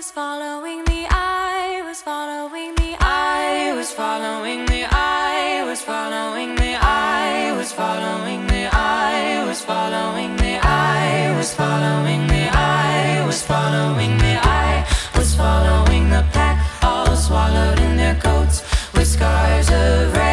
was following the eye, was following the eye, was following the eye, was following the eye, was following the eye, was following the eye, was following the eye, was following the eye, was following the pack, all swallowed in their coats with scars of red.